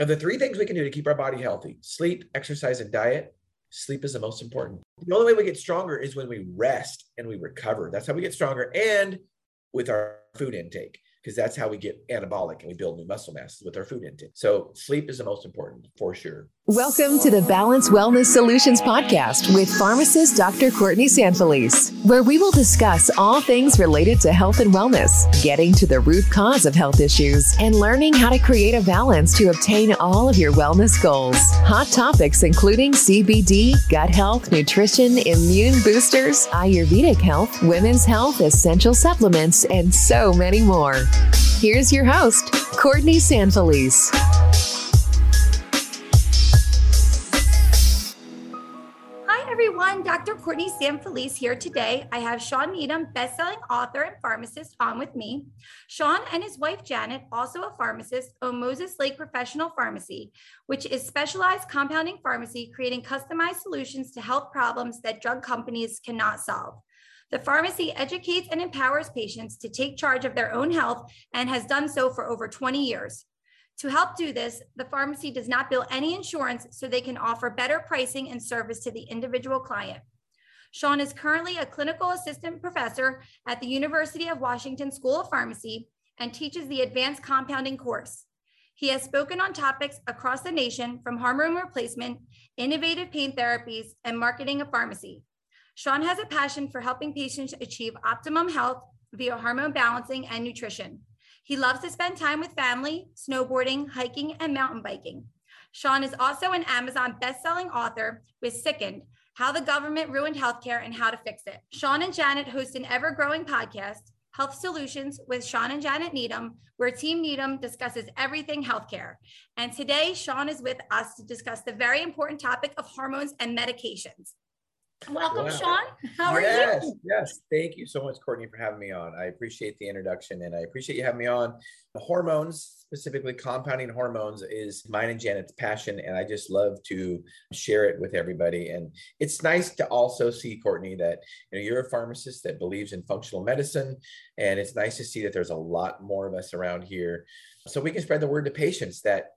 Of the three things we can do to keep our body healthy: sleep, exercise, and diet, sleep is the most important. The only way we get stronger is when we rest and we recover. That's how we get stronger, and with our food intake, because that's how we get anabolic and we build new muscle mass with our food intake. So sleep is the most important for sure. Welcome to the Balance Wellness Solutions podcast with pharmacist Dr. Courtney Sanfelice, where we will discuss all things related to health and wellness, getting to the root cause of health issues, and learning how to create a balance to obtain all of your wellness goals. Hot topics including CBD, gut health, nutrition, immune boosters, Ayurvedic health, women's health, essential supplements, and so many more. Here's your host, Courtney Sanfelice. Everyone, Dr. Courtney Sanfelice here today. I have Sean Needham, best-selling author and pharmacist, on with me. Sean and his wife, Janet, also a pharmacist, own Moses Lake Professional Pharmacy, which is specialized compounding pharmacy, creating customized solutions to health problems that drug companies cannot solve. The pharmacy educates and empowers patients to take charge of their own health and has done so for over 20 years. To help do this, the pharmacy does not bill any insurance so they can offer better pricing and service to the individual client. Sean is currently a clinical assistant professor at the University of Washington School of Pharmacy and teaches the advanced compounding course. He has spoken on topics across the nation, from hormone replacement, innovative pain therapies, and marketing of pharmacy. Sean has a passion for helping patients achieve optimum health via hormone balancing and nutrition. He loves to spend time with family, snowboarding, hiking, and mountain biking. Sean is also an Amazon best-selling author with Sickened: How the Government Ruined Healthcare and How to Fix It. Sean and Janet host an ever-growing podcast, Health Solutions with Sean and Janet Needham, where Team Needham discusses everything healthcare. And today, Sean is with us to discuss the very important topic of hormones and medications. Welcome, wow. Sean. How are you? Yes. Thank you so much, Courtney, for having me on. I appreciate the introduction, and I appreciate you having me on. Hormones, specifically compounding hormones, is mine and Janet's passion, and I just love to share it with everybody. And it's nice to also see, Courtney, that you're a pharmacist that believes in functional medicine, and it's nice to see that there's a lot more of us around here, so we can spread the word to patients that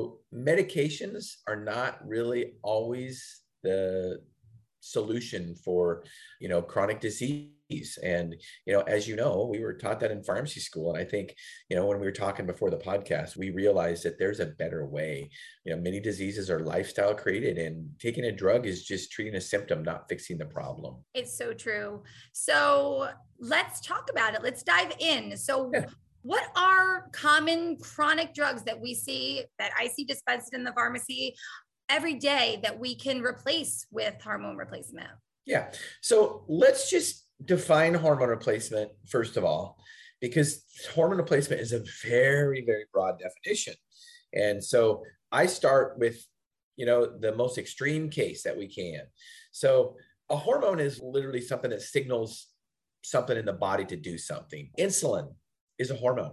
medications are not really always the solution for chronic disease. And as we were taught that in pharmacy school, and I think when we were talking before the podcast, we realized that there's a better way. Many diseases are lifestyle created, and taking a drug is just treating a symptom, not fixing the problem. It's so true. So let's talk about it. Let's dive in. So what are common chronic drugs that I see dispensed in the pharmacy every day that we can replace with hormone replacement? Yeah. So let's just define hormone replacement first of all, because hormone replacement is a very, very broad definition. And so I start with, the most extreme case that we can. So a hormone is literally something that signals something in the body to do something. Insulin is a hormone.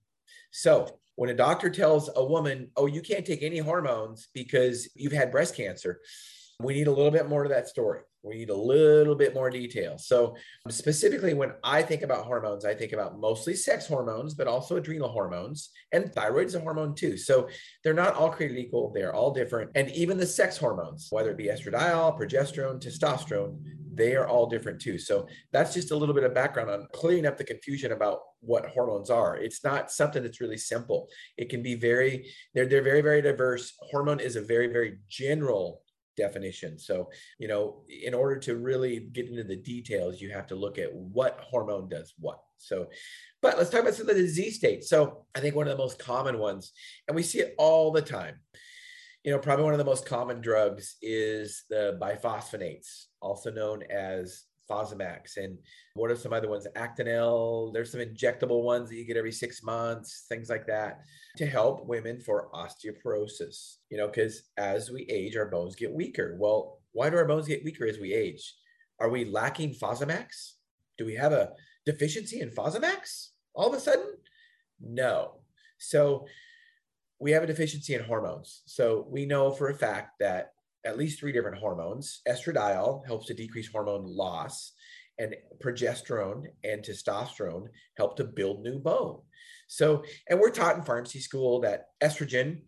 So when a doctor tells a woman, oh, you can't take any hormones because you've had breast cancer, we need a little bit more to that story. We need a little bit more detail. So specifically, when I think about hormones, I think about mostly sex hormones, but also adrenal hormones, and thyroid's a hormone too. So they're not all created equal. They're all different. And even the sex hormones, whether it be estradiol, progesterone, testosterone, they are all different too. So that's just a little bit of background on clearing up the confusion about what hormones are. It's not something that's really simple. It can be they're very, very diverse. Hormone is a very, very general definition. So, in order to really get into the details, you have to look at what hormone does what. So, but let's talk about some of the disease states. So I think one of the most common ones, and we see it all the time, probably one of the most common drugs is the biphosphonates, also known as Fosamax. And what are some other ones? Actonel. There's some injectable ones that you get every 6 months, things like that, to help women for osteoporosis, because as we age, our bones get weaker. Well, why do our bones get weaker as we age? Are we lacking Fosamax? Do we have a deficiency in Fosamax all of a sudden? No. So we have a deficiency in hormones. So we know for a fact that at least 3 different hormones. Estradiol helps to decrease hormone loss, and progesterone and testosterone help to build new bone. So, and we're taught in pharmacy school that estrogen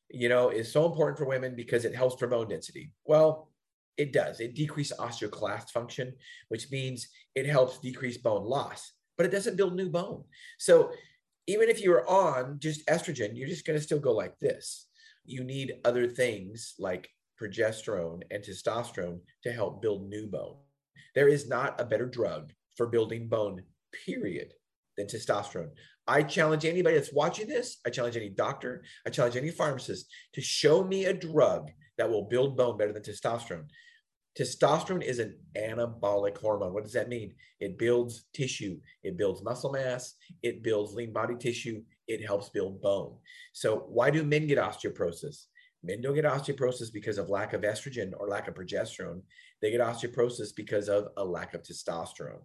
is so important for women because it helps for bone density. Well, it does. It decreases osteoclast function, which means it helps decrease bone loss, but it doesn't build new bone. So even if you're on just estrogen, you're just going to still go like this. You need other things like progesterone and testosterone to help build new bone. There is not a better drug for building bone, period, than testosterone. I challenge anybody that's watching this. I challenge any doctor. I challenge any pharmacist to show me a drug that will build bone better than testosterone. Testosterone is an anabolic hormone. What does that mean? It builds tissue. It builds muscle mass. It builds lean body tissue. It helps build bone. So why do men get osteoporosis? Men don't get osteoporosis because of lack of estrogen or lack of progesterone. They get osteoporosis because of a lack of testosterone.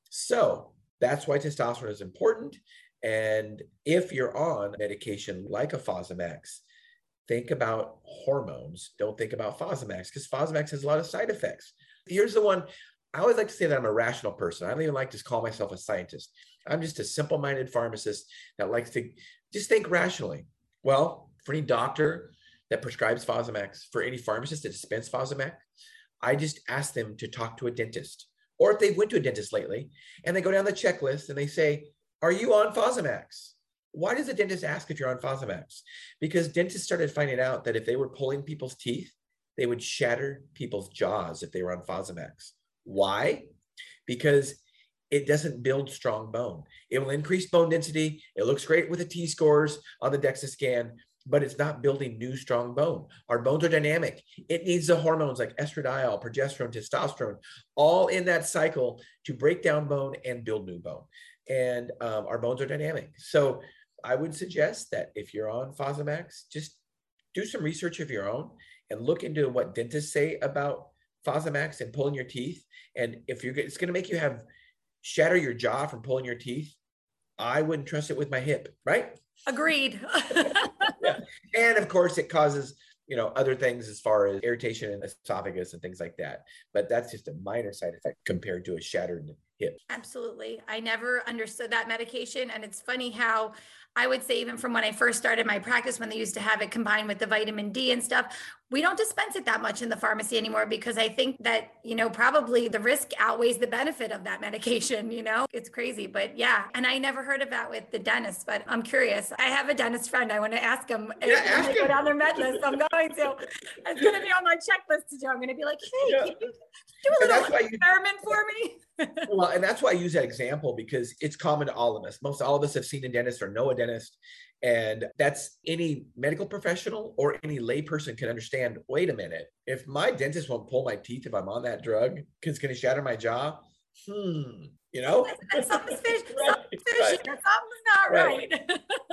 So that's why testosterone is important. And if you're on medication like a Fosamax, think about hormones. Don't think about Fosamax, because Fosamax has a lot of side effects. Here's the one. I always like to say that I'm a rational person. I don't even like to call myself a scientist. I'm just a simple-minded pharmacist that likes to just think rationally. Well, for any doctor that prescribes Fosamax, for any pharmacist that dispenses Fosamax, I just ask them to talk to a dentist. Or if they went to a dentist lately and they go down the checklist and they say, are you on Fosamax? Why does the dentist ask if you're on Fosamax? Because dentists started finding out that if they were pulling people's teeth, they would shatter people's jaws if they were on Fosamax. Why? Because it doesn't build strong bone. It will increase bone density. It looks great with the T-scores on the DEXA scan, but it's not building new strong bone. Our bones are dynamic. It needs the hormones like estradiol, progesterone, testosterone, all in that cycle to break down bone and build new bone. And our bones are dynamic. So I would suggest that if you're on Fosamax, just do some research of your own and look into what dentists say about Fosamax and pulling your teeth. And if it's going to make you shatter your jaw from pulling your teeth, I wouldn't trust it with my hip, right? Agreed. Yeah. And of course it causes, other things as far as irritation in the esophagus and things like that. But that's just a minor side effect compared to a shattered hip. Absolutely. I never understood that medication. And it's funny how I would say, even from when I first started my practice, when they used to have it combined with the vitamin D and stuff, we don't dispense it that much in the pharmacy anymore, because I think that, probably the risk outweighs the benefit of that medication, it's crazy, but yeah. And I never heard of that with the dentist, but I'm curious. I have a dentist friend. I want to ask him if they go down their med list. I'm going to. It's going to be on my checklist to do. I'm going to be like, hey, can you do a little experiment for me? Well, and that's why I use that example, because it's common to all of us. Most all of us have seen a dentist or know a dentist. And that's any medical professional or any lay person can understand, wait a minute, if my dentist won't pull my teeth if I'm on that drug because it's going to shatter my jaw, That's something's fishy. Right. Something's not right.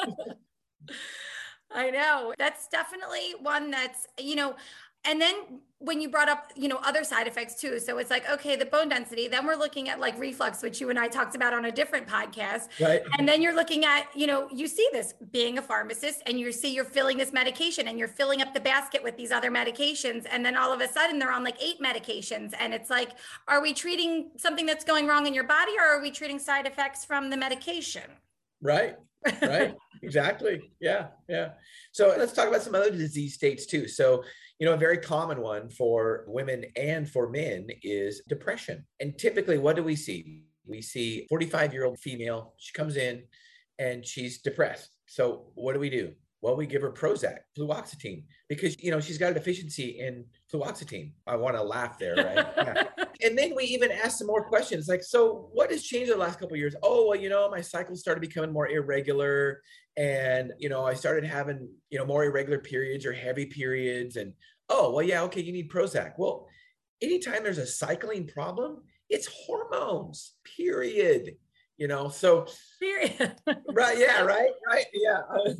I know. That's definitely one that's, and then when you brought up, other side effects too. So it's like, okay, the bone density, then we're looking at like reflux, which you and I talked about on a different podcast. Right. And then you're looking at, you see this being a pharmacist, and you're filling this medication and you're filling up the basket with these other medications. And then all of a sudden they're on like 8 medications. And it's like, are we treating something that's going wrong in your body, or are we treating side effects from the medication? Right. Right. Exactly. Yeah. So let's talk about some other disease states too. So, a very common one for women and for men is depression. And typically, what do we see? We see 45-year-old female. She comes in and she's depressed. So what do? Well, we give her Prozac, fluoxetine, because, she's got a deficiency in fluoxetine. I want to laugh there, right? Yeah. And then we even ask some more questions like, so what has changed in the last couple of years? Oh, well, my cycles started becoming more irregular. And, I started having, more irregular periods or heavy periods. And, oh, well, yeah, okay, you need Prozac. Well, anytime there's a cycling problem, it's hormones, period. So period. Right. Yeah. Right. Yeah.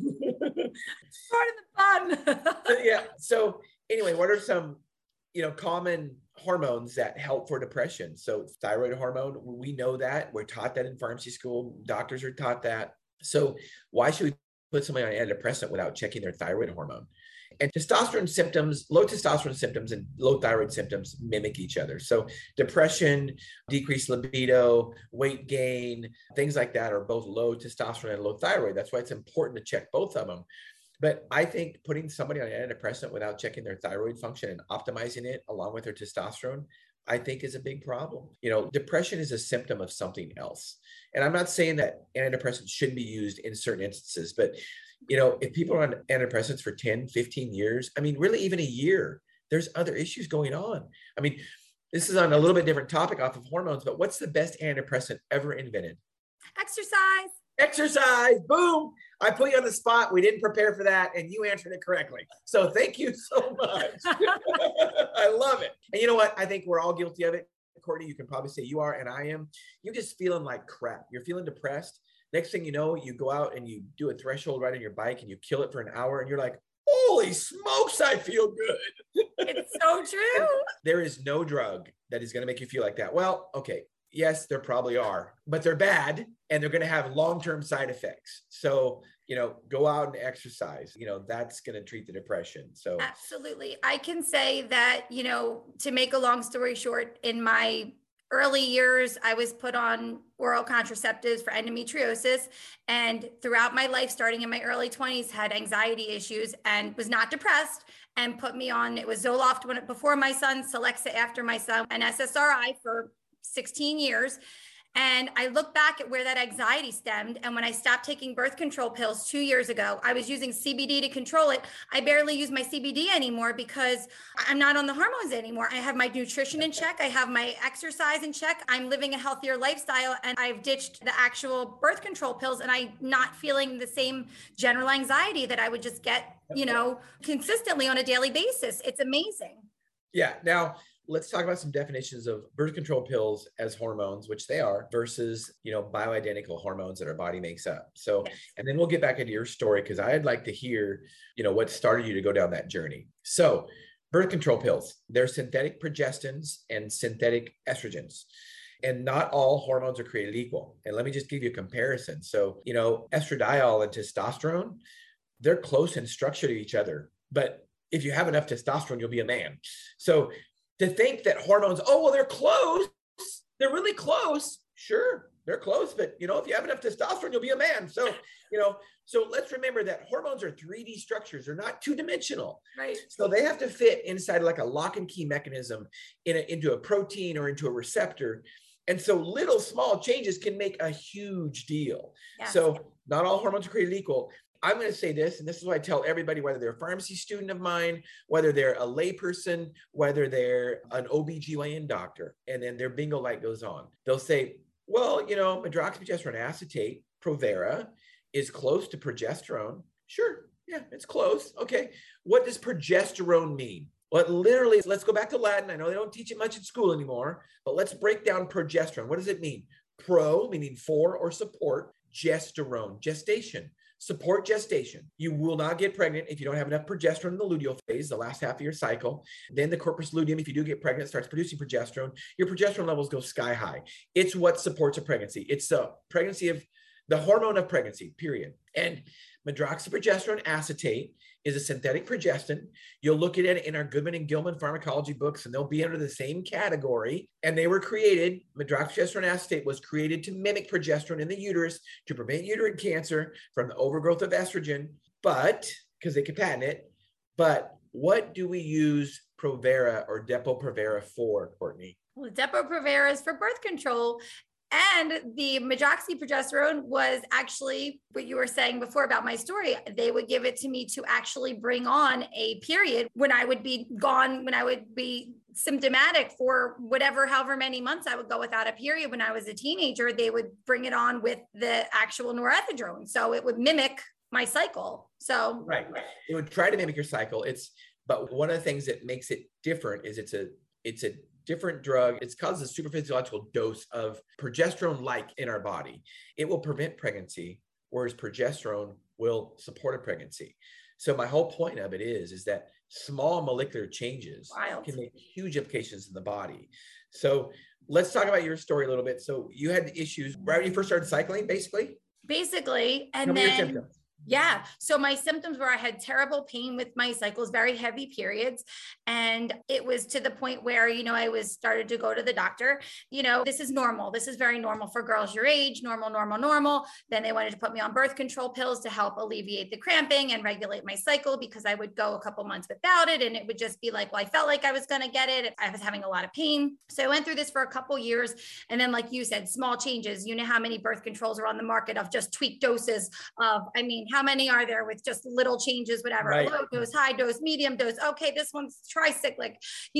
Part of the fun. Yeah. So anyway, what are some, common hormones that help for depression? So thyroid hormone, we know that. We're taught that in pharmacy school. Doctors are taught that. So why should we put somebody on antidepressant without checking their thyroid hormone? And testosterone symptoms, low testosterone symptoms and low thyroid symptoms mimic each other. So depression, decreased libido, weight gain, things like that are both low testosterone and low thyroid. That's why it's important to check both of them. But I think putting somebody on an antidepressant without checking their thyroid function and optimizing it along with their testosterone, I think is a big problem. Depression is a symptom of something else. And I'm not saying that antidepressants shouldn't be used in certain instances, but if people are on antidepressants for 10, 15 years, I mean, really even a year, there's other issues going on. I mean, this is on a little bit different topic off of hormones, but what's the best antidepressant ever invented? Exercise. Exercise. Boom. I put you on the spot. We didn't prepare for that, and you answered it correctly. So thank you so much. I love it. And you know what? I think we're all guilty of it. Courtney, you can probably say you are, and I am. You're just feeling like crap. You're feeling depressed. Next thing you know, you go out and you do a threshold ride on your bike and you kill it for an hour, and you're like, holy smokes, I feel good. It's so true. There is no drug that is going to make you feel like that. Well, okay. Yes, there probably are, but they're bad and they're going to have long-term side effects. So, go out and exercise, that's going to treat the depression. So absolutely. I can say that, to make a long story short, in my early years, I was put on oral contraceptives for endometriosis. And throughout my life, starting in my early 20s, had anxiety issues and was not depressed, and put me on, it was Zoloft before my son, Celexa after my son, and SSRI for 16 years. And I look back at where that anxiety stemmed. And when I stopped taking birth control pills 2 years ago, I was using CBD to control it. I barely use my CBD anymore because I'm not on the hormones anymore. I have my nutrition in check. I have my exercise in check. I'm living a healthier lifestyle, and I've ditched the actual birth control pills, and I'm not feeling the same general anxiety that I would just get, consistently on a daily basis. It's amazing. Yeah. Now, let's talk about some definitions of birth control pills as hormones, which they are, versus, bioidentical hormones that our body makes up. So, and then we'll get back into your story, because I'd like to hear, what started you to go down that journey. So birth control pills, they're synthetic progestins and synthetic estrogens. And not all hormones are created equal. And let me just give you a comparison. So, estradiol and testosterone, they're close in structure to each other. But if you have enough testosterone, you'll be a man. So to think that hormones, they're close, they're really close. Sure, they're close, but if you have enough testosterone, you'll be a man. So, so let's remember that hormones are 3D structures. They're not two-dimensional. Right. So they have to fit inside like a lock and key mechanism into a protein or into a receptor. And so little small changes can make a huge deal. Yes. So not all hormones are created equal. I'm going to say this, and this is what I tell everybody, whether they're a pharmacy student of mine, whether they're a layperson, whether they're an OBGYN doctor, and then their bingo light goes on. They'll say, well, medroxyprogesterone acetate, Provera, is close to progesterone. Sure. Yeah, it's close. Okay. What does progesterone mean? Well, literally, let's go back to Latin. I know they don't teach it much in school anymore, but let's break down progesterone. What does it mean? Pro, meaning for or support, gesterone, gestation. Support gestation. You will not get pregnant if you don't have enough progesterone in the luteal phase, the last half of your cycle. Then the corpus luteum, if you do get pregnant, starts producing progesterone. Your progesterone levels go sky high. It's what supports a pregnancy. It's the pregnancy of the hormone of pregnancy, period. And medroxyprogesterone acetate is a synthetic progestin. You'll look at it in our Goodman and Gilman pharmacology books, and they'll be under the same category. And they were created, medroxyprogesterone acetate was created to mimic progesterone in the uterus to prevent uterine cancer from the overgrowth of estrogen, but because they could patent it. But what do we use Provera or Depo-Provera for, Courtney? Well, Depo-Provera is for birth control. And the medroxyprogesterone was actually what you were saying before about my story. They would give it to me to actually bring on a period when I would be gone, when I would be symptomatic for however many months I would go without a period. When I was a teenager, they would bring it on with the actual norethindrone. So it would mimic my cycle. So right. It would try to mimic your cycle. But one of the things that makes it different is it's a different drug. It's causes a superphysiological dose of progesterone-like in our body. It will prevent pregnancy, whereas progesterone will support a pregnancy. So my whole point of it is that small molecular changes can make huge implications in the body. So let's talk about your story a little bit. So you had issues right when you first started cycling, basically? Basically. And Tell me your symptoms. Yeah. So my symptoms were I had terrible pain with my cycles, very heavy periods. And it was to the point where, I was started to go to the doctor. This is normal. This is very normal for girls your age, normal, normal, normal. Then they wanted to put me on birth control pills to help alleviate the cramping and regulate my cycle because I would go a couple months without it. And it would just be like, well, I felt like I was going to get it. I was having a lot of pain. So I went through this for a couple years. And then, like you said, small changes. You know how many birth controls are on the market of just tweaked doses of, how many are there with just little changes, whatever, Right. Low dose, high dose, medium dose. Okay, this one's tricyclic.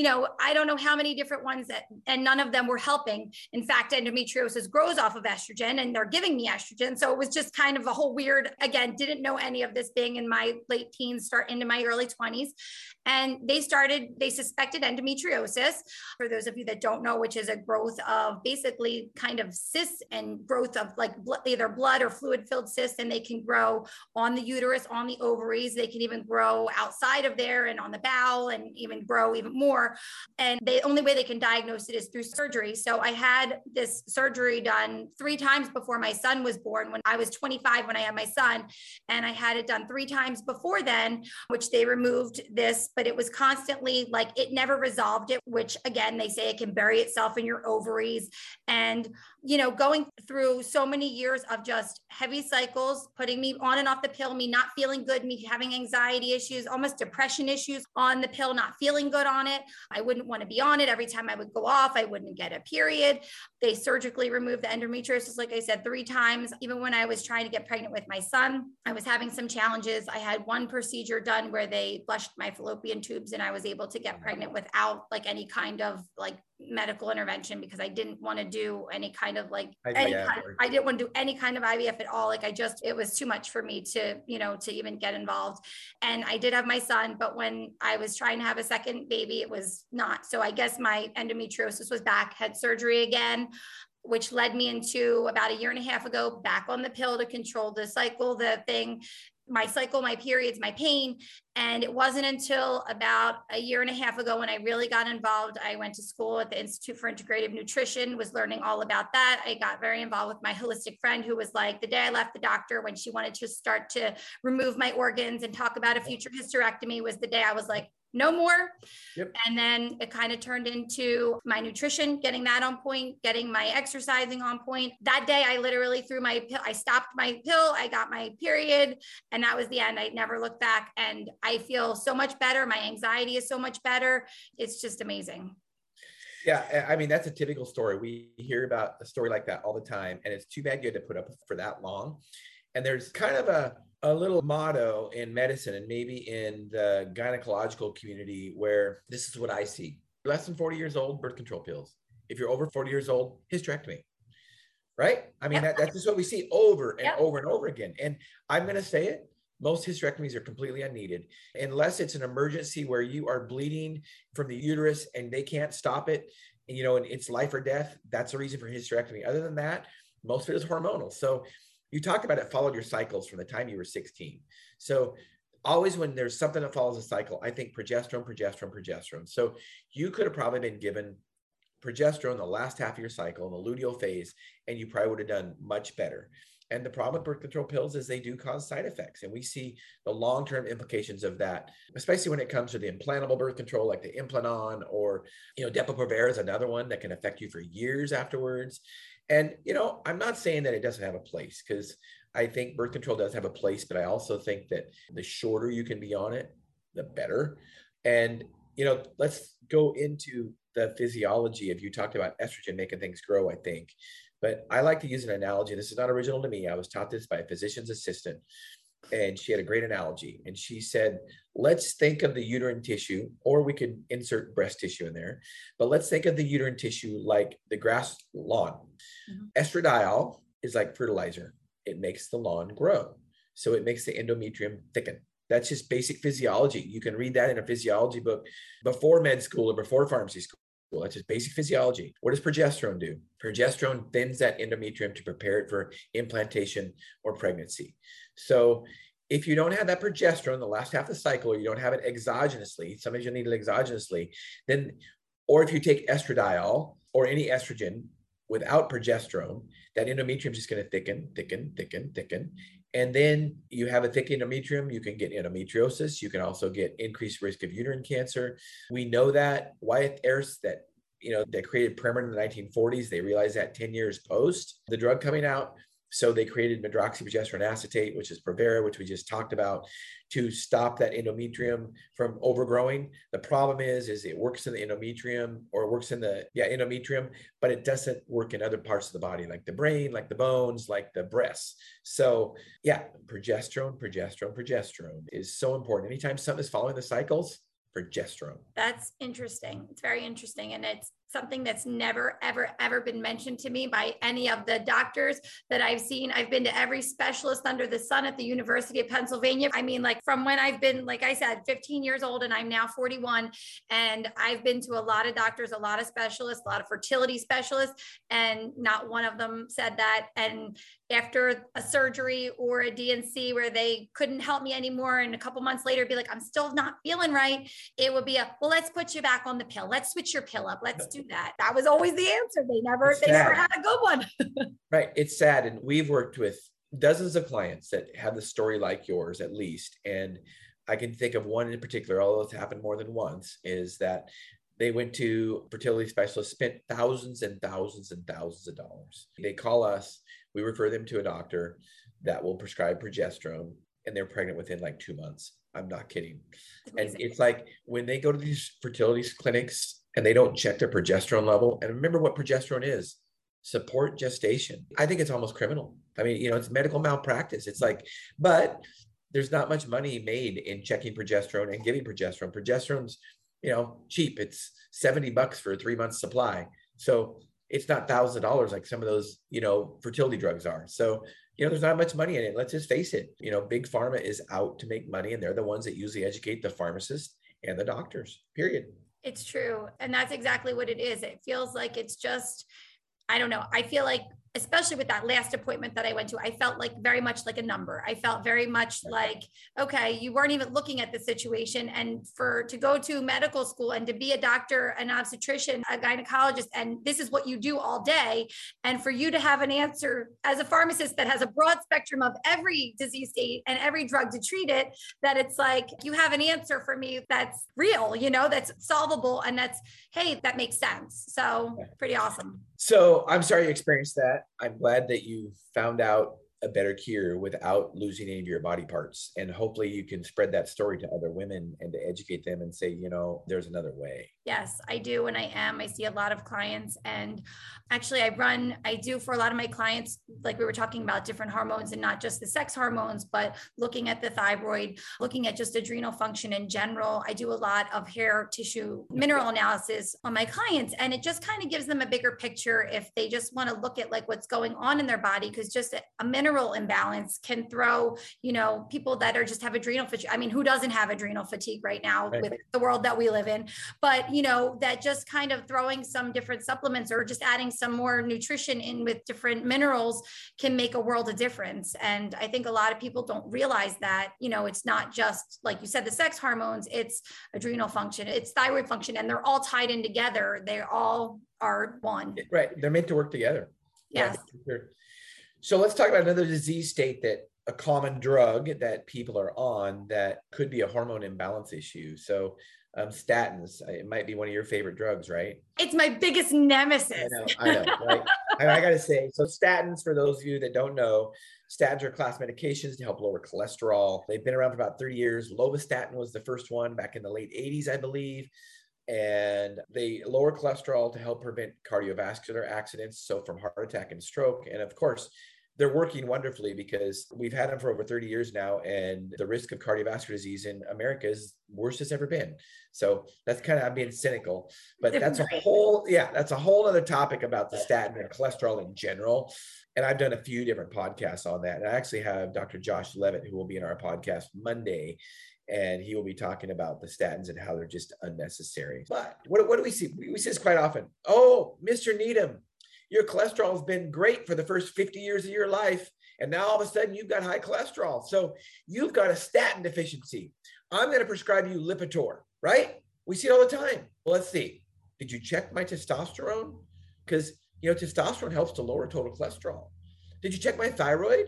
I don't know how many different ones and none of them were helping. In fact, endometriosis grows off of estrogen and they're giving me estrogen. So it was just kind of a whole weird, again, didn't know any of this being in my late teens, start into my early 20s. And they suspected endometriosis. For those of you that don't know, which is a growth of basically kind of cysts and growth of like either blood or fluid filled cysts, and they can grow on the uterus, on the ovaries. They can even grow outside of there and on the bowel and even grow even more. And the only way they can diagnose it is through surgery. So I had this surgery done 3 times before my son was born, when I was 25 when I had my son. And I had it done 3 times before then, which they removed this, but it was constantly like, it never resolved it, which again, they say it can bury itself in your ovaries. And, going through so many years of just heavy cycles, putting me on and off the pill, me not feeling good, me having anxiety issues, almost depression issues on the pill, not feeling good on it. I wouldn't want to be on it. Every time I would go off, I wouldn't get a period. They surgically removed the endometriosis, like I said, 3 times. Even when I was trying to get pregnant with my son, I was having some challenges. I had one procedure done where they flushed my fallopian tubes and I was able to get pregnant without like any kind of like medical intervention, because I didn't want to do any kind of like, I didn't want to do any kind of IVF at all. Like it was too much for me to, to even get involved. And I did have my son, but when I was trying to have a second baby, it was not. So I guess my endometriosis was back, had surgery again, which led me into about a year and a half ago, back on the pill to control the cycle, my cycle, my periods, my pain. And it wasn't until about a year and a half ago when I really got involved. I went to school at the Institute for Integrative Nutrition, was learning all about that. I got very involved with my holistic friend, who was like, the day I left the doctor, when she wanted to start to remove my organs and talk about a future hysterectomy, was the day I was like, no more. Yep. And then it kind of turned into my nutrition, getting that on point, getting my exercising on point. That day, I literally threw my pill. I stopped my pill. I got my period, and that was the end. I never looked back, and I feel so much better. My anxiety is so much better. It's just amazing. Yeah, I mean, that's a typical story. We hear about a story like that all the time, and it's too bad you had to put up for that long. And there's kind of a little motto in medicine and maybe in the gynecological community where this is what I see. Less than 40 years old, birth control pills. If you're over 40 years old, hysterectomy, right? I mean, that's just what we see over and over and over again. And I'm going to say it, most hysterectomies are completely unneeded unless it's an emergency where you are bleeding from the uterus and they can't stop it, and it's life or death. That's a reason for hysterectomy. Other than that, most of it is hormonal. So you talked about it followed your cycles from the time you were 16. So always when there's something that follows a cycle, I think progesterone. So you could have probably been given progesterone the last half of your cycle in the luteal phase, and you probably would have done much better. And the problem with birth control pills is they do cause side effects. And we see the long-term implications of that, especially when it comes to the implantable birth control, like the Implanon, or, Depo-Provera is another one that can affect you for years afterwards. And, I'm not saying that it doesn't have a place, because I think birth control does have a place, but I also think that the shorter you can be on it, the better. And, let's go into the physiology of, you talked about estrogen making things grow, I think. But I like to use an analogy. This is not original to me. I was taught this by a physician's assistant, and she had a great analogy. And she said, let's think of the uterine tissue, or we could insert breast tissue in there, but let's think of the uterine tissue like the grass lawn. Mm-hmm. Estradiol is like fertilizer. It makes the lawn grow. So it makes the endometrium thicken. That's just basic physiology. You can read that in a physiology book before med school or before pharmacy school. That's just basic physiology. What does progesterone do? Progesterone thins that endometrium to prepare it for implantation or pregnancy. So if you don't have that progesterone the last half of the cycle, or you don't have it exogenously, sometimes you need it exogenously, then, or if you take estradiol or any estrogen without progesterone, that endometrium is just going to thicken. And then you have a thick endometrium, you can get endometriosis. You can also get increased risk of uterine cancer. We know that Wyeth Ayres, that they created Premarin in the 1940s. They realized that 10 years post the drug coming out. So they created medroxyprogesterone acetate, which is Provera, which we just talked about, to stop that endometrium from overgrowing. The problem is it works in the endometrium, or it works in the endometrium, but it doesn't work in other parts of the body, like the brain, like the bones, like the breasts. So progesterone is so important. Anytime something is following the cycles, progesterone. That's interesting. It's very interesting. And it's something that's never, ever, ever been mentioned to me by any of the doctors that I've seen. I've been to every specialist under the sun at the University of Pennsylvania. I mean, like from when I've been, like I said, 15 years old, and I'm now 41. And I've been to a lot of doctors, a lot of specialists, a lot of fertility specialists, and not one of them said that. And after a surgery or a DNC where they couldn't help me anymore, and a couple months later be like, I'm still not feeling right, it would be well, let's put you back on the pill. Let's switch your pill up. Let's do that. That was always the answer. They never had a good one. Right. It's sad. And we've worked with dozens of clients that have the story like yours, at least. And I can think of one in particular, although it's happened more than once, is that they went to fertility specialists, spent thousands and thousands and thousands of dollars. They call us, we refer them to a doctor that will prescribe progesterone, and they're pregnant within like 2 months. I'm not kidding. And it's like when they go to these fertility clinics and they don't check their progesterone level, and remember what progesterone is, support gestation. I think it's almost criminal. I mean, it's medical malpractice. It's like, but there's not much money made in checking progesterone and giving progesterone. Progesterone's, cheap. It's $70 for a 3-month supply. So it's not thousands of dollars like some of those, fertility drugs are. So, there's not much money in it. Let's just face it. Big pharma is out to make money, and they're the ones that usually educate the pharmacists and the doctors, period. It's true. And that's exactly what it is. It feels like it's just, I don't know. I feel like, especially with that last appointment that I went to, I felt like very much like a number. I felt very much like, okay, you weren't even looking at the situation. And to go to medical school and to be a doctor, an obstetrician, a gynecologist, and this is what you do all day. And for you to have an answer as a pharmacist that has a broad spectrum of every disease state and every drug to treat it, that it's like, you have an answer for me that's real, that's solvable. And that's, hey, that makes sense. So pretty awesome. So I'm sorry you experienced that. I'm glad that you found out a better cure without losing any of your body parts. And hopefully you can spread that story to other women and to educate them and say, there's another way. Yes, I do. And I see a lot of clients, and actually I do for a lot of my clients, like we were talking about different hormones, and not just the sex hormones, but looking at the thyroid, looking at just adrenal function in general. I do a lot of hair tissue mineral analysis on my clients, and it just kind of gives them a bigger picture if they just want to look at like what's going on in their body, because just a mineral imbalance can throw, people that are just have adrenal fatigue. I mean, who doesn't have adrenal fatigue right now with the world that we live in? But that just kind of throwing some different supplements or just adding some more nutrition in with different minerals can make a world of difference. And I think a lot of people don't realize that, it's not just, like you said, the sex hormones, it's adrenal function, it's thyroid function, and they're all tied in together. They all are one. Right. They're meant to work together. Yes. Yeah. So let's talk about another disease state, that a common drug that people are on that could be a hormone imbalance issue. So statins, it might be one of your favorite drugs, right? It's my biggest nemesis. I know, right? I got to say, so statins, for those of you that don't know, statins are class medications to help lower cholesterol. They've been around for about 30 years. Lovastatin was the first one back in the late 80s, I believe. And they lower cholesterol to help prevent cardiovascular accidents, so from heart attack and stroke. And of course, they're working wonderfully because we've had them for over 30 years now, and the risk of cardiovascular disease in America is worst it's ever been. So that's kind of, I'm being cynical, but that's a whole other topic about the statin and cholesterol in general. And I've done a few different podcasts on that. And I actually have Dr. Josh Levitt, who will be in our podcast Monday, and he will be talking about the statins and how they're just unnecessary. But what do we see? We see this quite often. Oh, Mr. Needham, your cholesterol has been great for the first 50 years of your life, and now all of a sudden you've got high cholesterol. So you've got a statin deficiency. I'm going to prescribe you Lipitor, right? We see it all the time. Well, let's see. Did you check my testosterone? Because, testosterone helps to lower total cholesterol. Did you check my thyroid?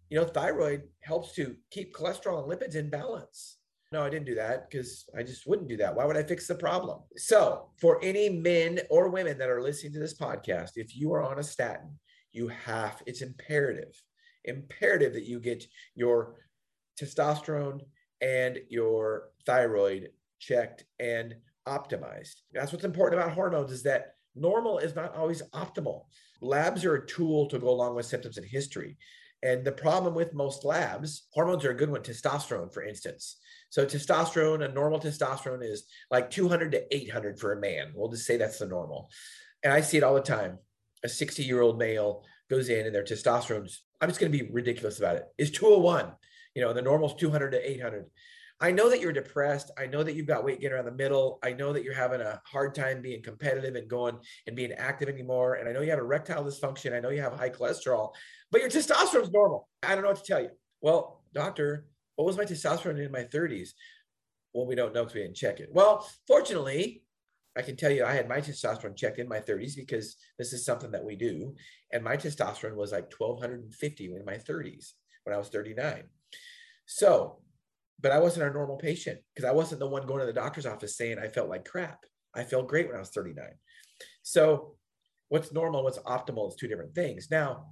thyroid helps to keep cholesterol and lipids in balance. No, I didn't do that because I just wouldn't do that. Why would I fix the problem? So for any men or women that are listening to this podcast, if you are on a statin, it's imperative that you get your testosterone and your thyroid checked and optimized. That's what's important about hormones, is that normal is not always optimal. Labs are a tool to go along with symptoms and history. And the problem with most labs, hormones are a good one. Testosterone, for instance. So testosterone, a normal testosterone is like 200 to 800 for a man. We'll just say that's the normal. And I see it all the time. A 60-year-old male goes in and their testosterone's, I'm just going to be ridiculous about it, is 201. The normal's 200 to 800. I know that you're depressed. I know that you've got weight gain around the middle. I know that you're having a hard time being competitive and going and being active anymore. And I know you have erectile dysfunction. I know you have high cholesterol, but your testosterone's normal. I don't know what to tell you. Well, doctor, what was my testosterone in my 30s? Well, we don't know because we didn't check it. Well, fortunately, I can tell you I had my testosterone checked in my 30s because this is something that we do. And my testosterone was like 1,250 in my 30s when I was 39. So, but I wasn't a normal patient because I wasn't the one going to the doctor's office saying I felt like crap. I felt great when I was 39. So what's normal and what's optimal is two different things. Now,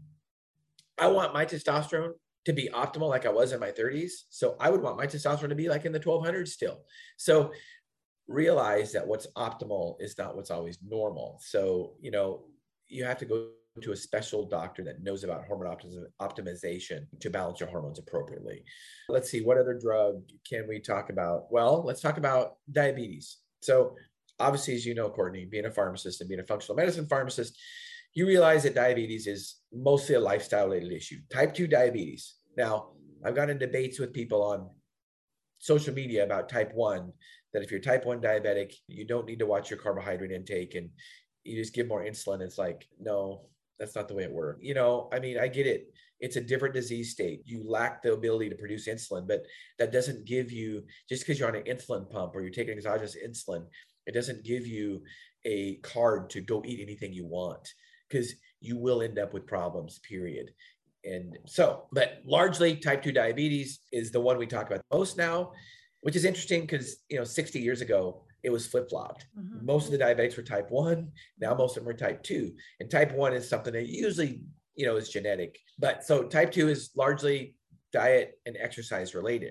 I want my testosterone to be optimal like I was in my 30s. So I would want my testosterone to be like in the 1200s still. So realize that what's optimal is not what's always normal. So, you have to go to a special doctor that knows about hormone optimization to balance your hormones appropriately. Let's see, what other drug can we talk about? Well, let's talk about diabetes. So obviously, as you know, Courtney, being a pharmacist and being a functional medicine pharmacist, you realize that diabetes is mostly a lifestyle-related issue. Type 2 diabetes. Now, I've gotten in debates with people on social media about type 1, that if you're type 1 diabetic, you don't need to watch your carbohydrate intake and you just give more insulin. It's like, no, that's not the way it works. I get it. It's a different disease state. You lack the ability to produce insulin, but that doesn't give you, just because you're on an insulin pump or you're taking exogenous insulin, it doesn't give you a card to go eat anything you want, because you will end up with problems, period. And so, but largely type 2 diabetes is the one we talk about most now, which is interesting because, 60 years ago, it was flip-flopped. Mm-hmm. Most of the diabetics were type 1. Now most of them are type 2. And type 1 is something that usually, is genetic. But so type 2 is largely diet and exercise related.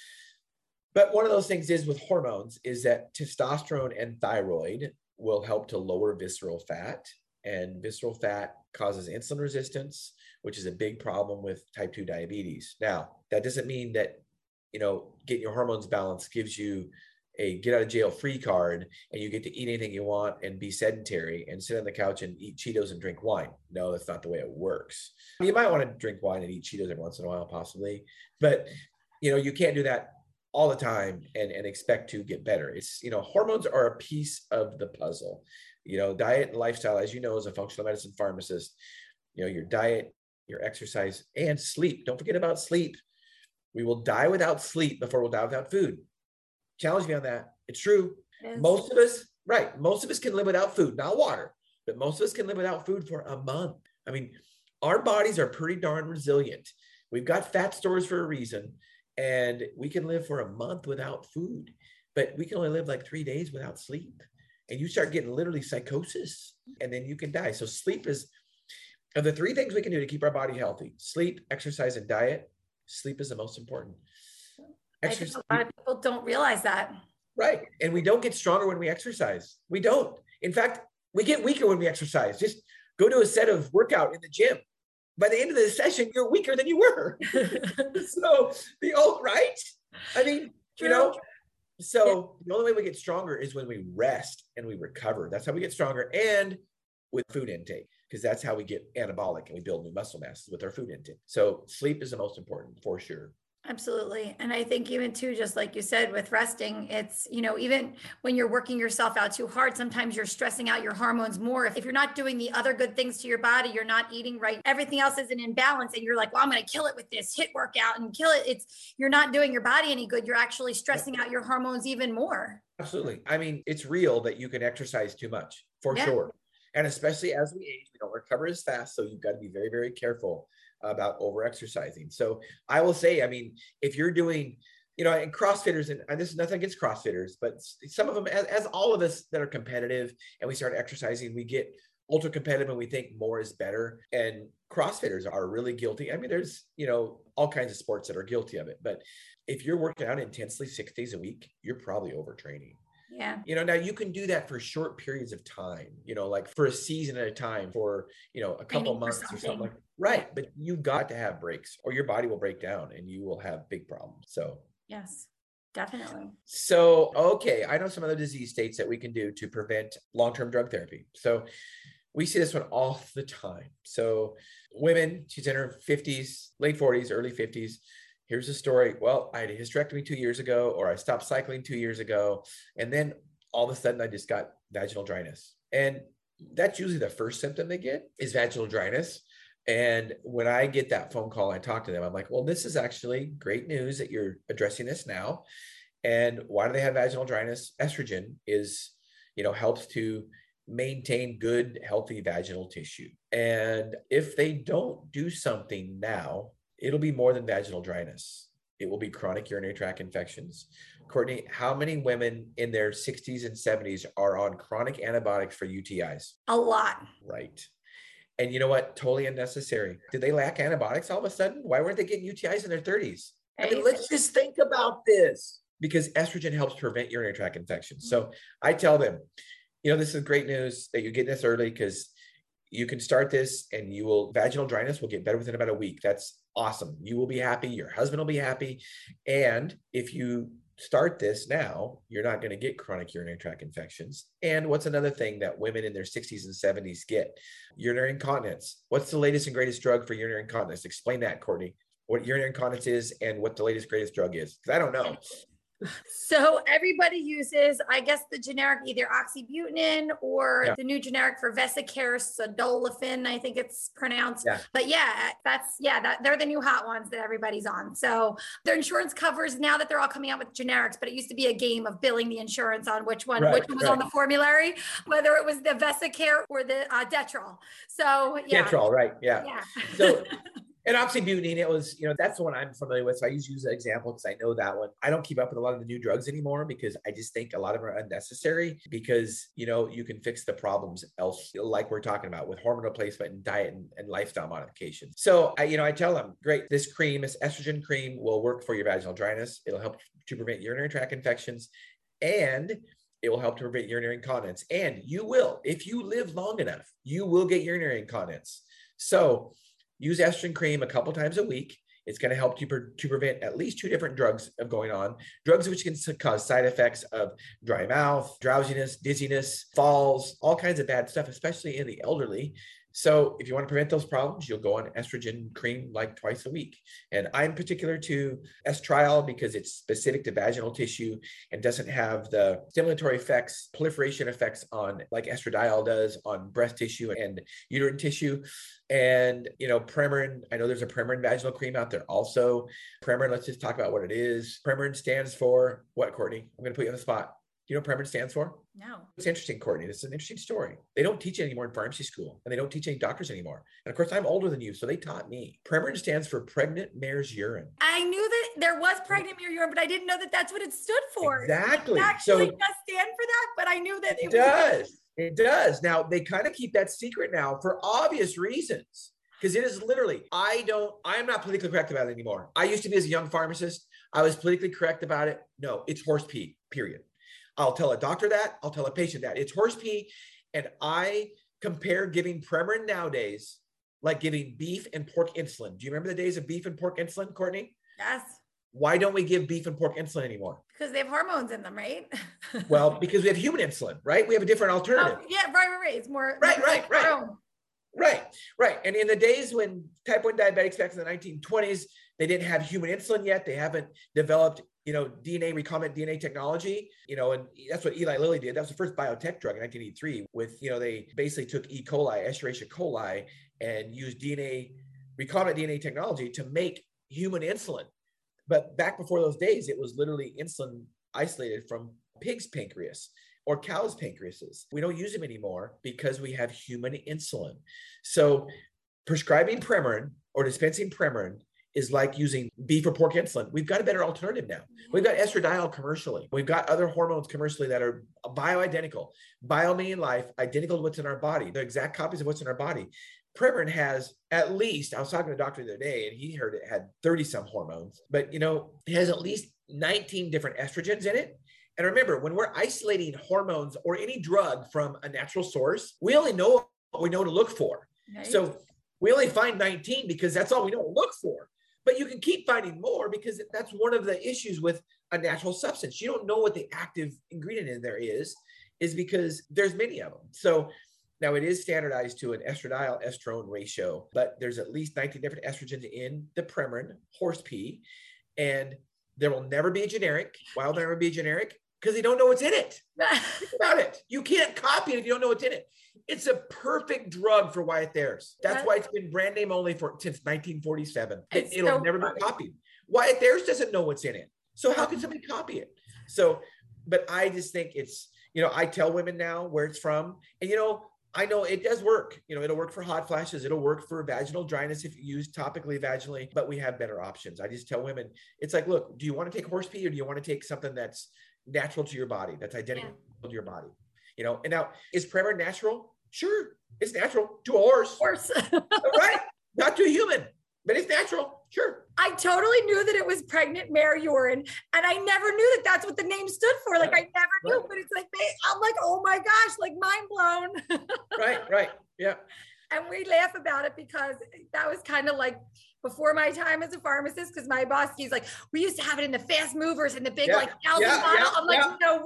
But one of those things is with hormones is that testosterone and thyroid will help to lower visceral fat. And visceral fat causes insulin resistance, which is a big problem with type 2 diabetes. Now, that doesn't mean that, getting your hormones balanced gives you a get out of jail free card and you get to eat anything you want and be sedentary and sit on the couch and eat Cheetos and drink wine. No, that's not the way it works. You might want to drink wine and eat Cheetos every once in a while, possibly, but you can't do that all the time and expect to get better. It's, hormones are a piece of the puzzle. Diet and lifestyle, as you know, as a functional medicine pharmacist, your diet, your exercise, and sleep. Don't forget about sleep. We will die without sleep before we'll die without food. Challenge me on that. It's true. Most of us can live without food, not water, but most of us can live without food for a month. I mean, our bodies are pretty darn resilient. We've got fat stores for a reason, and we can live for a month without food, but we can only live like 3 days without sleep. And you start getting literally psychosis, and then you can die. So sleep is, of the 3 things we can do to keep our body healthy: sleep, exercise, and diet, sleep is the most important. I think a lot of people don't realize that. Right. And we don't get stronger when we exercise. We don't. In fact, we get weaker when we exercise. Just go to a set of workout in the gym. By the end of the session, you're weaker than you were. So right? I mean, True. So the only way we get stronger is when we rest and we recover. That's how we get stronger, and with food intake, because that's how we get anabolic and we build new muscle mass with our food intake. So sleep is the most important for sure. Absolutely. And I think even too, just like you said, with resting, it's, even when you're working yourself out too hard, sometimes you're stressing out your hormones more. If you're not doing the other good things to your body, you're not eating right, everything else isn't in balance, and you're like, well, I'm going to kill it with this HIIT workout and kill it. You're not doing your body any good. You're actually stressing out your hormones even more. Absolutely. I mean, it's real that you can exercise too much, for sure. And especially as we age, we don't recover as fast. So you've got to be very, very careful about over-exercising. So I will say, I mean, if you're doing, and CrossFitters, and this is nothing against CrossFitters, but some of them, as all of us that are competitive and we start exercising, we get ultra competitive and we think more is better. And CrossFitters are really guilty. I mean, there's, all kinds of sports that are guilty of it. But if you're working out intensely 6 days a week, you're probably overtraining. Yeah. Now you can do that for short periods of time, like for a season at a time, for, a couple months or something like that. Right. But you got to have breaks or your body will break down and you will have big problems. So yes, definitely. So, okay. I know some other disease states that we can do to prevent long-term drug therapy. So we see this one all the time. So women, she's in her 50s, late 40s, early 50s. Here's the story. Well, I had a hysterectomy 2 years ago, or I stopped cycling 2 years ago. And then all of a sudden I just got vaginal dryness. And that's usually the first symptom they get is vaginal dryness. And when I get that phone call, I talk to them, I'm like, well, this is actually great news that you're addressing this now. And why do they have vaginal dryness? Estrogen is, helps to maintain good, healthy vaginal tissue. And if they don't do something now, it'll be more than vaginal dryness. It will be chronic urinary tract infections. Courtney, how many women in their 60s and 70s are on chronic antibiotics for UTIs? A lot. Right. And you know what? Totally unnecessary. Did they lack antibiotics all of a sudden? Why weren't they getting UTIs in their 30s? I mean, let's just think about this. Because estrogen helps prevent urinary tract infections. So I tell them, this is great news that you're getting this early because you can start this and vaginal dryness will get better within about a week. That's awesome. You will be happy. Your husband will be happy. And if you start this now, you're not going to get chronic urinary tract infections. And what's another thing that women in their 60s and 70s get? Urinary incontinence. What's the latest and greatest drug for urinary incontinence? Explain that, Courtney, what urinary incontinence is and what the latest greatest drug is. Because I don't know. So everybody uses, I guess, the generic, either oxybutynin or the new generic for Vesicare, Sodolafin, I think it's pronounced. Yeah. But they're the new hot ones that everybody's on. So their insurance covers now that they're all coming out with generics, but it used to be a game of billing the insurance on which one was on the formulary, whether it was the Vesicare or the Detrol. So Detrol, right? Yeah. So. And oxybutynin, it was, that's the one I'm familiar with. So I use that example because I know that one. I don't keep up with a lot of the new drugs anymore because I just think a lot of them are unnecessary because, you can fix the problems else, like we're talking about with hormone replacement and diet and lifestyle modifications. So I tell them, great, this estrogen cream will work for your vaginal dryness. It'll help to prevent urinary tract infections and it will help to prevent urinary incontinence. And you will, if you live long enough, you will get urinary incontinence. So use estrogen cream a couple times a week. It's going to help you to prevent at least 2 different drugs of going on. Drugs which can cause side effects of dry mouth, drowsiness, dizziness, falls, all kinds of bad stuff, especially in the elderly. So if you want to prevent those problems, you'll go on estrogen cream like twice a week. And I'm particular to estriol because it's specific to vaginal tissue and doesn't have the stimulatory effects, proliferation effects on like estradiol does on breast tissue and uterine tissue. And, Premarin, I know there's a Premarin vaginal cream out there also. Premarin, let's just talk about what it is. Premarin stands for what, Courtney? I'm going to put you on the spot. Do you know what Premarin stands for? No. It's interesting, Courtney. This is an interesting story. They don't teach it anymore in pharmacy school, and they don't teach any doctors anymore. And of course, I'm older than you, so they taught me. Premarin stands for pregnant mare's urine. I knew that there was pregnant mare urine, but I didn't know that that's what it stood for. Exactly. It actually does stand for that, but I knew that it does. It does. Now, they kind of keep that secret now for obvious reasons. Because it is literally, I am not politically correct about it anymore. I used to be as a young pharmacist. I was politically correct about it. No, it's horse pee, period. I'll tell a doctor that. I'll tell a patient that. It's horse pee. And I compare giving Premarin nowadays like giving beef and pork insulin. Do you remember the days of beef and pork insulin, Courtney? Yes. Why don't we give beef and pork insulin anymore? Because they have hormones in them, right? Well, because we have human insulin, right? We have a different alternative. Oh, yeah, right. It's more. Right. And in the days when type 1 diabetics back in the 1920s, they didn't have human insulin yet. They haven't developed, DNA, recombinant DNA technology, and that's what Eli Lilly did. That was the first biotech drug in 1983 with, they basically took E. coli, Escherichia coli, and used recombinant DNA technology to make human insulin. But back before those days, it was literally insulin isolated from pig's pancreas or cow's pancreases. We don't use them anymore because we have human insulin. So prescribing Premarin or dispensing Premarin is like using beef or pork insulin. We've got a better alternative now. We've got estradiol commercially. We've got other hormones commercially that are bioidentical, meaning life, identical to what's in our body. They're exact copies of what's in our body. Premarin has at least, I was talking to a doctor the other day and he heard it had 30 some hormones, but it has at least 19 different estrogens in it. And remember, when we're isolating hormones or any drug from a natural source, we only know what we know to look for. Right. So we only find 19 because that's all we know to look for. But you can keep finding more because that's one of the issues with a natural substance. You don't know what the active ingredient in there is because there's many of them. So now it is standardized to an estradiol-estrone ratio, but there's at least 19 different estrogens in the Premarin, horse pea, and there will never be a generic. Why will there never be a generic? Because they don't know what's in it. Think about it. You can't copy it if you don't know what's in it. It's a perfect drug for Wyatt Ayres. That's why it's been brand name only since 1947. It'll never be copied. Wyatt Ayres doesn't know what's in it. So how can somebody copy it? So, but I just think it's, I tell women now where it's from. And, I know it does work. It'll work for hot flashes. It'll work for vaginal dryness if you use topically vaginally, but we have better options. I just tell women, it's like, look, do you want to take horse pea or do you want to take something that's natural to your body, that's identical to your body? And now, is Premarin natural? Sure, it's natural to a horse. Right? Not to a human, but it's natural. Sure. I totally knew that it was pregnant mare urine, and I never knew that that's what the name stood for. Like, I never knew, but it's like, I'm like, oh my gosh, like mind blown. Right. Yeah. And we laugh about it because that was kind of like before my time as a pharmacist, because my boss, he's like, we used to have it in the fast movers and the big, like 1,000 bottle. I'm like, no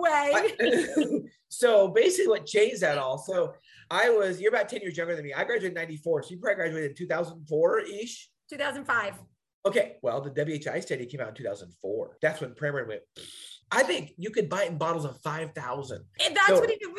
way. So basically what changed that all. So you're about 10 years younger than me. I graduated in 94. So you probably graduated in 2004-ish? 2005. Okay. Well, the WHI study came out in 2004. That's when Premarin went. I think you could buy it in bottles of 5,000. And that's what he did.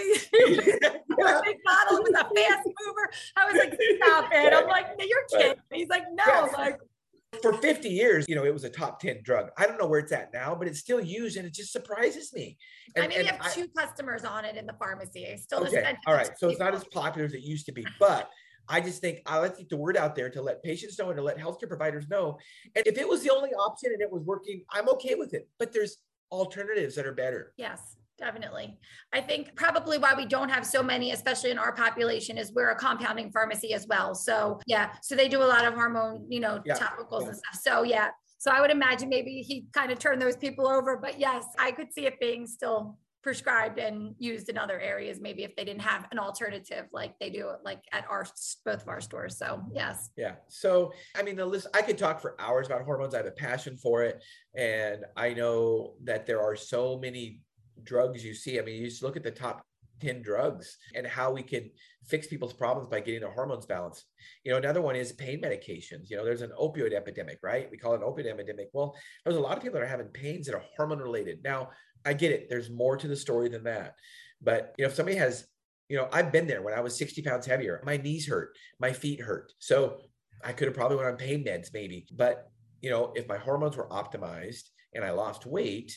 A big bottle with a fast mover. I was like, stop it. I'm like, no, you're kidding. He's like, no. Like, for 50 years, it was a top 10 drug. I don't know where it's at now, but it's still used and it just surprises me. And, we have 2 customers on it in the pharmacy. I still all right. So it's not as popular as it used to be, but I just think I like to get the word out there to let patients know and to let healthcare providers know. And if it was the only option and it was working, I'm okay with it. But there's alternatives that are better. Yes, definitely. I think probably why we don't have so many, especially in our population, is we're a compounding pharmacy as well. So so they do a lot of hormone, topicals and stuff. So I would imagine maybe he kind of turned those people over, but yes, I could see it being still prescribed and used in other areas, maybe if they didn't have an alternative like they do like at both of our stores. So yes. Yeah. So, I mean, the list, I could talk for hours about hormones. I have a passion for it. And I know that there are so many drugs you see. I mean, you just look at the top 10 drugs and how we can fix people's problems by getting their hormones balanced. Another one is pain medications. There's an opioid epidemic, right? We call it an opioid epidemic. Well, there's a lot of people that are having pains that are hormone related. Now, I get it. There's more to the story than that. But, if somebody has, I've been there when I was 60 pounds heavier, my knees hurt, my feet hurt. So I could have probably went on pain meds maybe. But, if my hormones were optimized and I lost weight,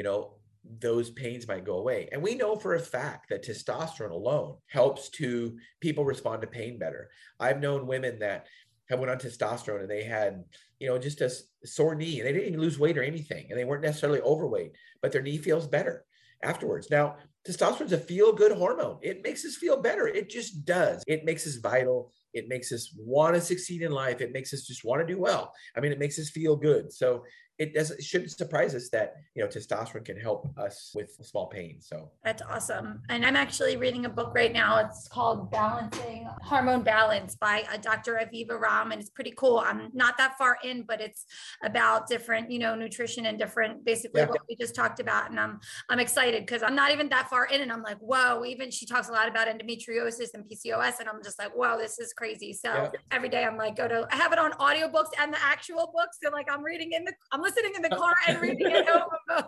those pains might go away. And we know for a fact that testosterone alone helps to people respond to pain better. I've known women that have went on testosterone and they had, just a sore knee and they didn't even lose weight or anything. And they weren't necessarily overweight, but their knee feels better afterwards. Now, testosterone is a feel-good hormone. It makes us feel better. It just does. It makes us vital. It makes us want to succeed in life. It makes us just want to do well. I mean, it makes us feel good. So it shouldn't surprise us that, testosterone can help us with small pain. So that's awesome. And I'm actually reading a book right now. It's called Balancing Hormone Balance by Dr. Aviva Romm. And it's pretty cool. I'm not that far in, but it's about different, nutrition and different, basically what we just talked about. And I'm excited because I'm not even that far in. And I'm like, whoa, even she talks a lot about endometriosis and PCOS. And I'm just like, whoa, this is crazy. So every day I'm like, I have it on audiobooks and the actual books. So like I'm listening in the car and reading it home.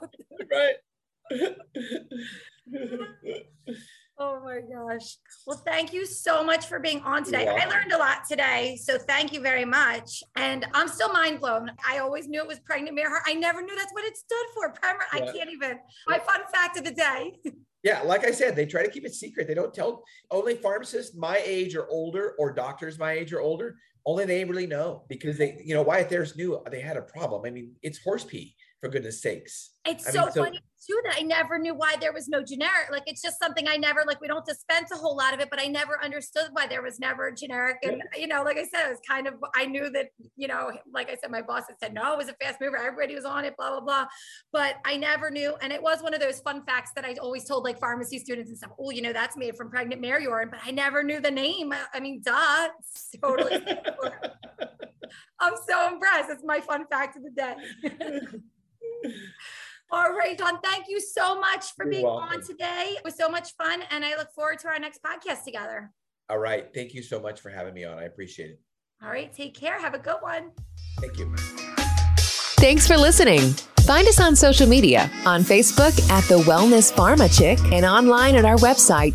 Right. Oh my gosh. Well, thank you so much for being on today. I learned a lot today. So thank you very much. And I'm still mind blown. I always knew it was pregnant mare. I never knew that's what it stood for. I can't even. My fun fact of the day. Yeah, like I said, they try to keep it secret. They don't tell, only pharmacists my age or older, or doctors my age or older, only they really know, because they, Wyatt Ayres knew they had a problem. I mean, it's horse pee, for goodness sakes. It's so funny too that I never knew why there was no generic. Like, it's just something I never, like, we don't dispense a whole lot of it, but I never understood why there was never a generic. And, like I said, it was kind of, I knew that, like I said, my boss had said, no, it was a fast mover. Everybody was on it, blah, blah, blah. But I never knew. And it was one of those fun facts that I always told like pharmacy students and stuff. Oh, that's made from pregnant mare urine, but I never knew the name. I mean, duh, it's totally. I'm so impressed. It's my fun fact of the day. All right, John, thank you so much for being on today. It was so much fun, and I look forward to our next podcast together. All right. Thank you so much for having me on. I appreciate it. All right. Take care. Have a good one. Thank you. Thanks for listening. Find us on social media, on Facebook at The Wellness Pharma Chick, and online at our website,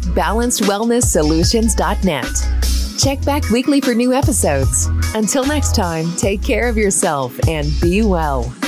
balancedwellnesssolutions.net. Check back weekly for new episodes. Until next time, take care of yourself and be well.